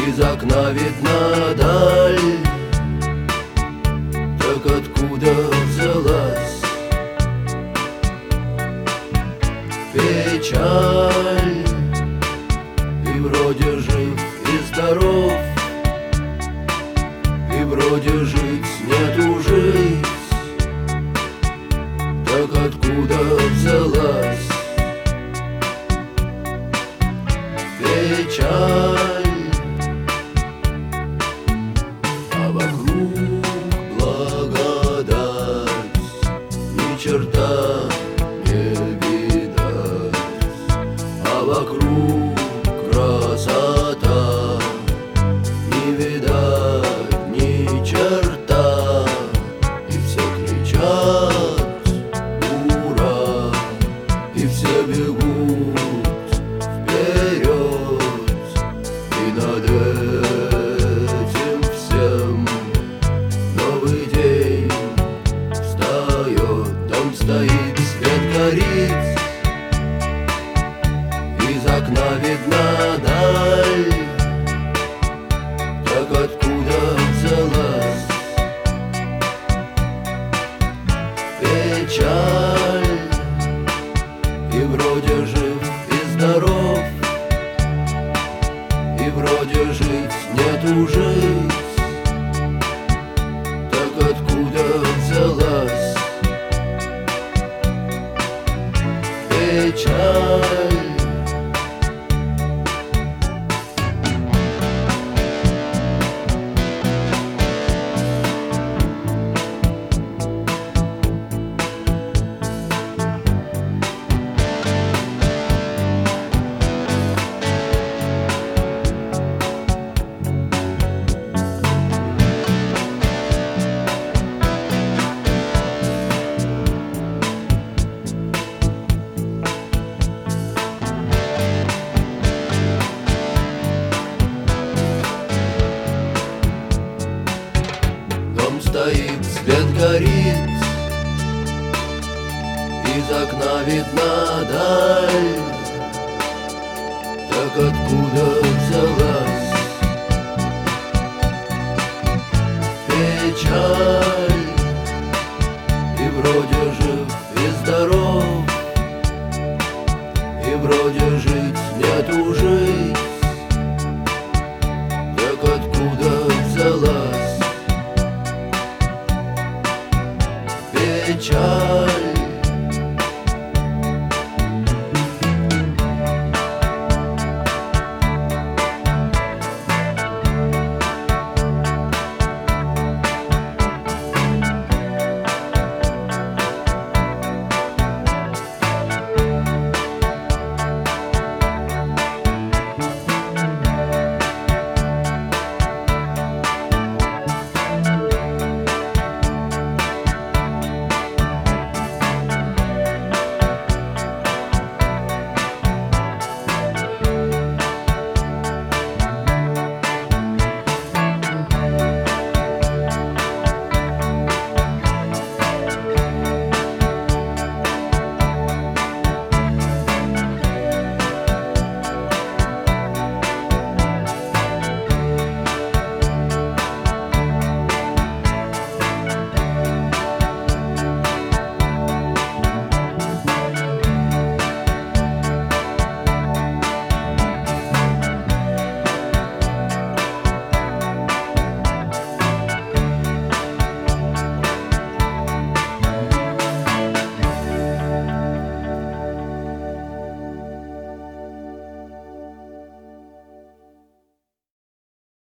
Из окна видна даль, так откуда взялась печаль? И вроде жив и здоров, и вроде жить нету жить, так откуда взялась печаль? А вокруг благодать, ни черта не видать, а вокруг красота, не видать ни черта. И все кричат ура, и все бегут вперед, и над этим всем новый день встает. Дом стоит, свет горит, из окна видна даль, так откуда взялась печаль? И вроде жив и здоров, и вроде жить нету жить, так откуда взялась печаль? Дом стоит, свет горит, из окна видна даль, так откуда